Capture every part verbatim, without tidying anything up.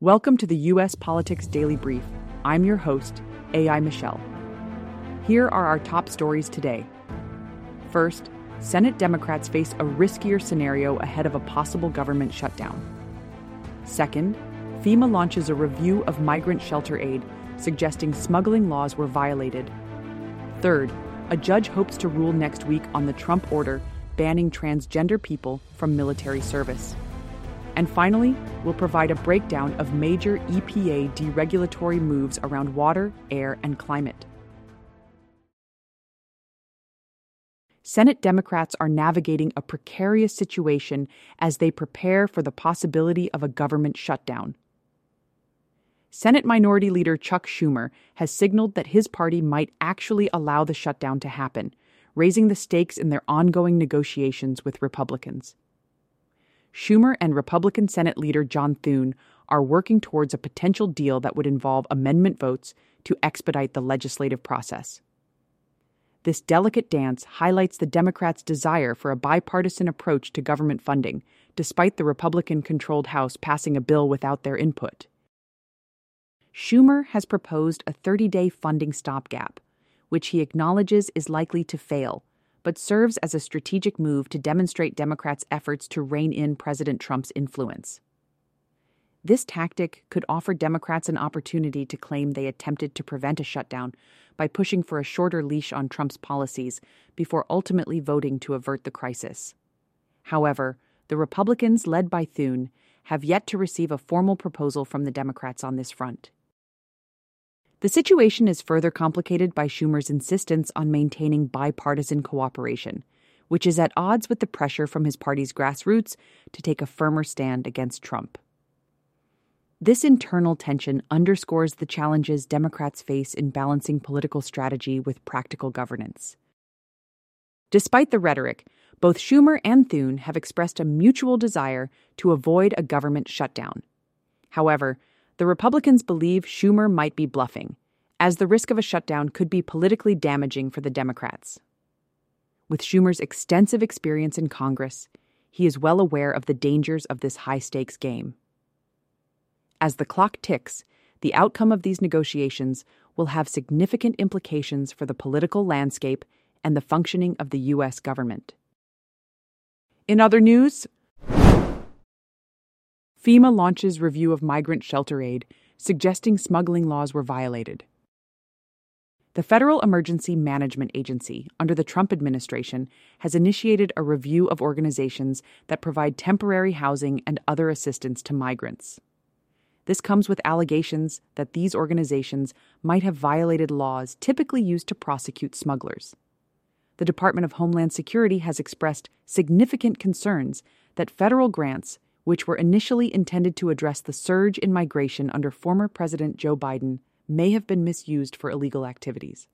Welcome to the U S Politics Daily Brief. I'm your host, A I Michelle. Here are our top stories today. First, Senate Democrats face a riskier scenario ahead of a possible government shutdown. Second, FEMA launches a review of migrant shelter aid, suggesting smuggling laws were violated. Third, a judge hopes to rule next week on the Trump order banning transgender people from military service. And finally, we'll provide a breakdown of major E P A deregulatory moves around water, air, and climate. Senate Democrats are navigating a precarious situation as they prepare for the possibility of a government shutdown. Senate Minority Leader Chuck Schumer has signaled that his party might actually allow the shutdown to happen, raising the stakes in their ongoing negotiations with Republicans. Schumer and Republican Senate Leader John Thune are working towards a potential deal that would involve amendment votes to expedite the legislative process. This delicate dance highlights the Democrats' desire for a bipartisan approach to government funding, despite the Republican-controlled House passing a bill without their input. Schumer has proposed a thirty-day funding stopgap, which he acknowledges is likely to fail, but serves as a strategic move to demonstrate Democrats' efforts to rein in President Trump's influence. This tactic could offer Democrats an opportunity to claim they attempted to prevent a shutdown by pushing for a shorter leash on Trump's policies before ultimately voting to avert the crisis. However, the Republicans, led by Thune, have yet to receive a formal proposal from the Democrats on this front. The situation is further complicated by Schumer's insistence on maintaining bipartisan cooperation, which is at odds with the pressure from his party's grassroots to take a firmer stand against Trump. This internal tension underscores the challenges Democrats face in balancing political strategy with practical governance. Despite the rhetoric, both Schumer and Thune have expressed a mutual desire to avoid a government shutdown. However, the Republicans believe Schumer might be bluffing, as the risk of a shutdown could be politically damaging for the Democrats. With Schumer's extensive experience in Congress, he is well aware of the dangers of this high-stakes game. As the clock ticks, the outcome of these negotiations will have significant implications for the political landscape and the functioning of the U S government. In other news, FEMA launches review of migrant shelter aid, suggesting smuggling laws were violated. The Federal Emergency Management Agency, under the Trump administration, has initiated a review of organizations that provide temporary housing and other assistance to migrants. This comes with allegations that these organizations might have violated laws typically used to prosecute smugglers. The Department of Homeland Security has expressed significant concerns that federal grants, which were initially intended to address the surge in migration under former President Joe Biden, may have been misused for illegal activities.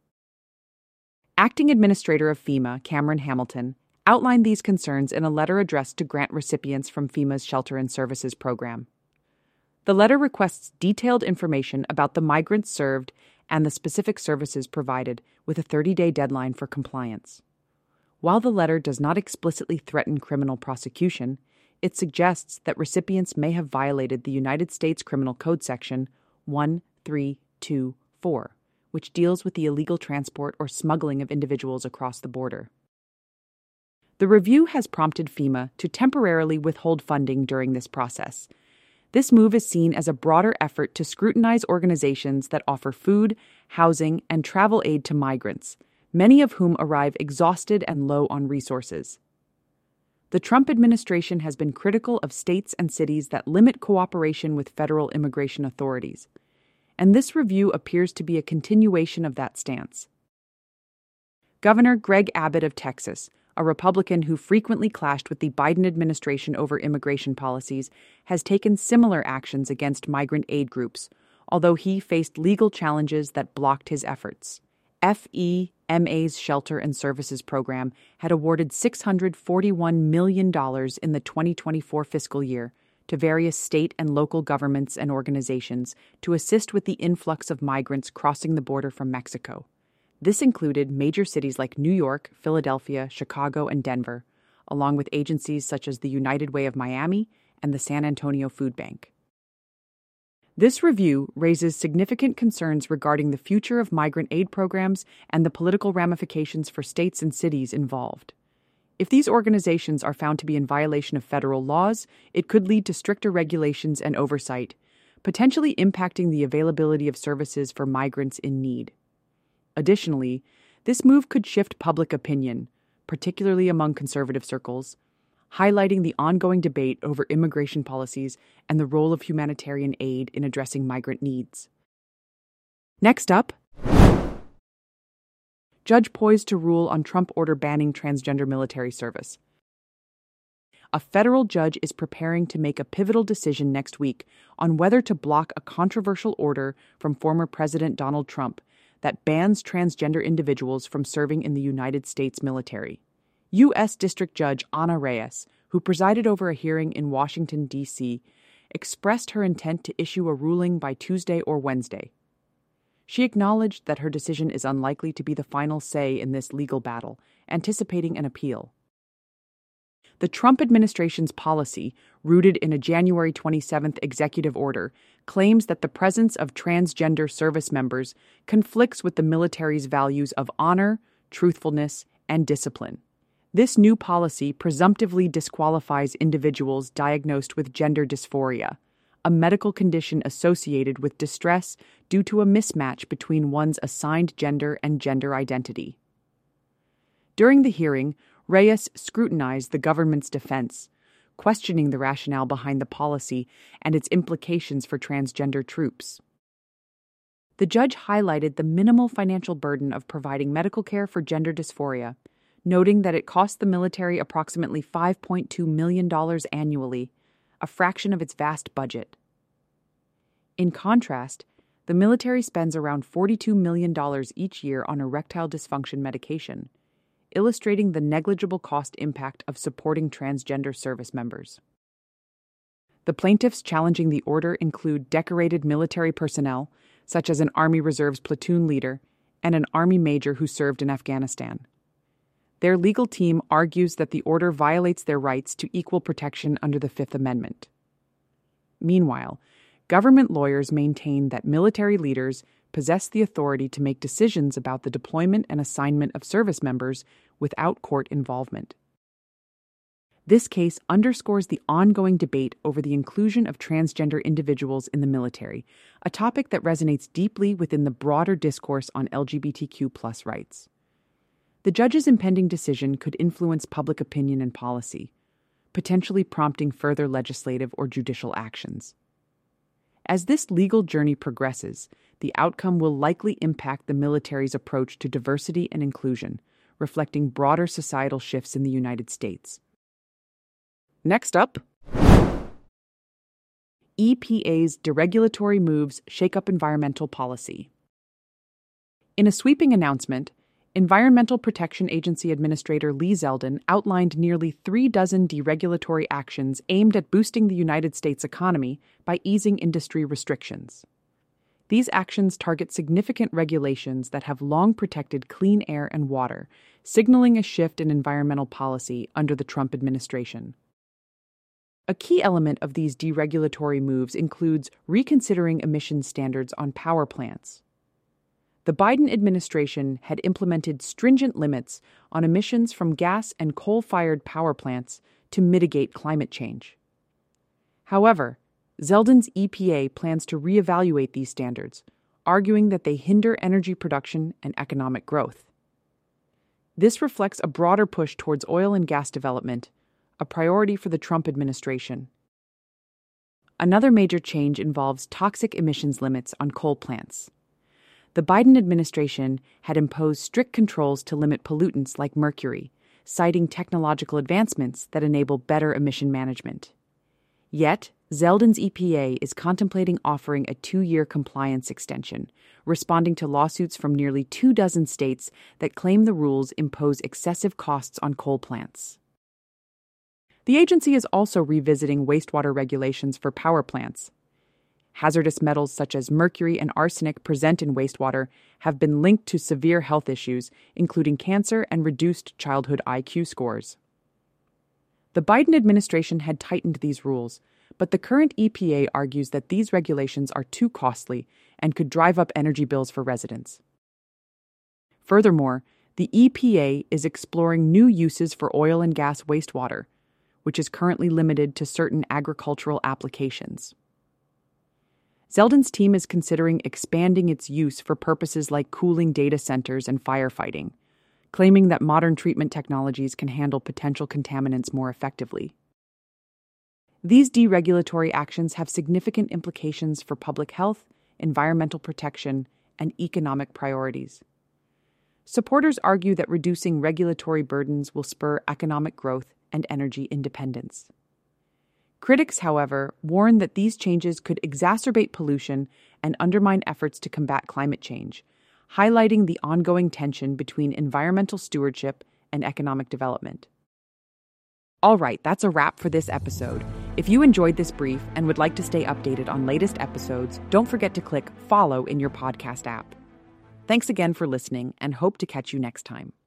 Acting Administrator of FEMA, Cameron Hamilton, outlined these concerns in a letter addressed to grant recipients from FEMA's Shelter and Services Program. The letter requests detailed information about the migrants served and the specific services provided, with a thirty-day deadline for compliance. While the letter does not explicitly threaten criminal prosecution, it suggests that recipients may have violated the United States Criminal Code Section one three two four, which deals with the illegal transport or smuggling of individuals across the border. The review has prompted FEMA to temporarily withhold funding during this process. This move is seen as a broader effort to scrutinize organizations that offer food, housing, and travel aid to migrants, many of whom arrive exhausted and low on resources. The Trump administration has been critical of states and cities that limit cooperation with federal immigration authorities, and this review appears to be a continuation of that stance. Governor Greg Abbott of Texas, a Republican who frequently clashed with the Biden administration over immigration policies, has taken similar actions against migrant aid groups, although he faced legal challenges that blocked his efforts. F E M A's Shelter and Services Program had awarded six hundred forty-one million dollars in the twenty twenty-four fiscal year to various state and local governments and organizations to assist with the influx of migrants crossing the border from Mexico. This included major cities like New York, Philadelphia, Chicago, and Denver, along with agencies such as the United Way of Miami and the San Antonio Food Bank. This review raises significant concerns regarding the future of migrant aid programs and the political ramifications for states and cities involved. If these organizations are found to be in violation of federal laws, it could lead to stricter regulations and oversight, potentially impacting the availability of services for migrants in need. Additionally, this move could shift public opinion, particularly among conservative circles, highlighting the ongoing debate over immigration policies and the role of humanitarian aid in addressing migrant needs. Next up, judge poised to rule on Trump order banning transgender military service. A federal judge is preparing to make a pivotal decision next week on whether to block a controversial order from former President Donald Trump that bans transgender individuals from serving in the United States military. U S District Judge Ana Reyes, who presided over a hearing in Washington, D C, expressed her intent to issue a ruling by Tuesday or Wednesday. She acknowledged that her decision is unlikely to be the final say in this legal battle, anticipating an appeal. The Trump administration's policy, rooted in a January twenty-seventh executive order, claims that the presence of transgender service members conflicts with the military's values of honor, truthfulness, and discipline. This new policy presumptively disqualifies individuals diagnosed with gender dysphoria, a medical condition associated with distress due to a mismatch between one's assigned gender and gender identity. During the hearing, Reyes scrutinized the government's defense, questioning the rationale behind the policy and its implications for transgender troops. The judge highlighted the minimal financial burden of providing medical care for gender dysphoria, noting that it costs the military approximately five point two million dollars annually, a fraction of its vast budget. In contrast, the military spends around forty-two million dollars each year on erectile dysfunction medication, illustrating the negligible cost impact of supporting transgender service members. The plaintiffs challenging the order include decorated military personnel, such as an Army Reserves platoon leader and an Army major who served in Afghanistan. Their legal team argues that the order violates their rights to equal protection under the Fifth Amendment. Meanwhile, government lawyers maintain that military leaders possess the authority to make decisions about the deployment and assignment of service members without court involvement. This case underscores the ongoing debate over the inclusion of transgender individuals in the military, a topic that resonates deeply within the broader discourse on L G B T Q plus rights. The judge's impending decision could influence public opinion and policy, potentially prompting further legislative or judicial actions. As this legal journey progresses, the outcome will likely impact the military's approach to diversity and inclusion, reflecting broader societal shifts in the United States. Next up, E P A's deregulatory moves shake up environmental policy. In a sweeping announcement, Environmental Protection Agency Administrator Lee Zeldin outlined nearly three dozen deregulatory actions aimed at boosting the United States economy by easing industry restrictions. These actions target significant regulations that have long protected clean air and water, signaling a shift in environmental policy under the Trump administration. A key element of these deregulatory moves includes reconsidering emission standards on power plants. The Biden administration had implemented stringent limits on emissions from gas and coal-fired power plants to mitigate climate change. However, Zeldin's E P A plans to reevaluate these standards, arguing that they hinder energy production and economic growth. This reflects a broader push towards oil and gas development, a priority for the Trump administration. Another major change involves toxic emissions limits on coal plants. The Biden administration had imposed strict controls to limit pollutants like mercury, citing technological advancements that enable better emission management. Yet, Zeldin's E P A is contemplating offering a two-year compliance extension, responding to lawsuits from nearly two dozen states that claim the rules impose excessive costs on coal plants. The agency is also revisiting wastewater regulations for power plants. Hazardous metals such as mercury and arsenic present in wastewater have been linked to severe health issues, including cancer and reduced childhood I Q scores. The Biden administration had tightened these rules, But the current E P A argues that these regulations are too costly and could drive up energy bills for residents. Furthermore, the E P A is exploring new uses for oil and gas wastewater, which is currently limited to certain agricultural applications. Zeldin's team is considering expanding its use for purposes like cooling data centers and firefighting, claiming that modern treatment technologies can handle potential contaminants more effectively. These deregulatory actions have significant implications for public health, environmental protection, and economic priorities. Supporters argue that reducing regulatory burdens will spur economic growth and energy independence. Critics, however, warn that these changes could exacerbate pollution and undermine efforts to combat climate change, highlighting the ongoing tension between environmental stewardship and economic development. All right, that's a wrap for this episode. If you enjoyed this brief and would like to stay updated on latest episodes, don't forget to click follow in your podcast app. Thanks again for listening, and hope to catch you next time.